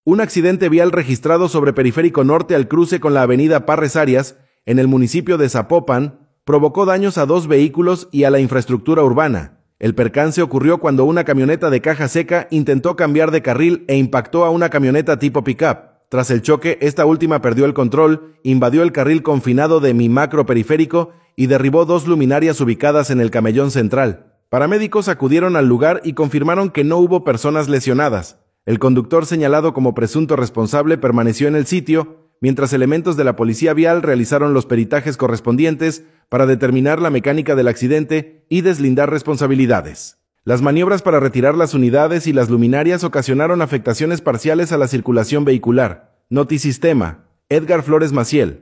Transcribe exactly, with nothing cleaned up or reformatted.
Un accidente vial registrado sobre Periférico Norte al cruce con la avenida Parres Arias, en el municipio de Zapopan, provocó daños a dos vehículos y a la infraestructura urbana. El percance ocurrió cuando una camioneta de caja seca intentó cambiar de carril e impactó a una camioneta tipo pick-up. Tras el choque, esta última perdió el control, invadió el carril confinado de mi macro periférico y derribó dos luminarias ubicadas en el camellón central. Paramédicos acudieron al lugar y confirmaron que no hubo personas lesionadas. El conductor señalado como presunto responsable permaneció en el sitio, mientras elementos de la policía vial realizaron los peritajes correspondientes para determinar la mecánica del accidente y deslindar responsabilidades. Las maniobras para retirar las unidades y las luminarias ocasionaron afectaciones parciales a la circulación vehicular. Notisistema, Edgar Flores Maciel.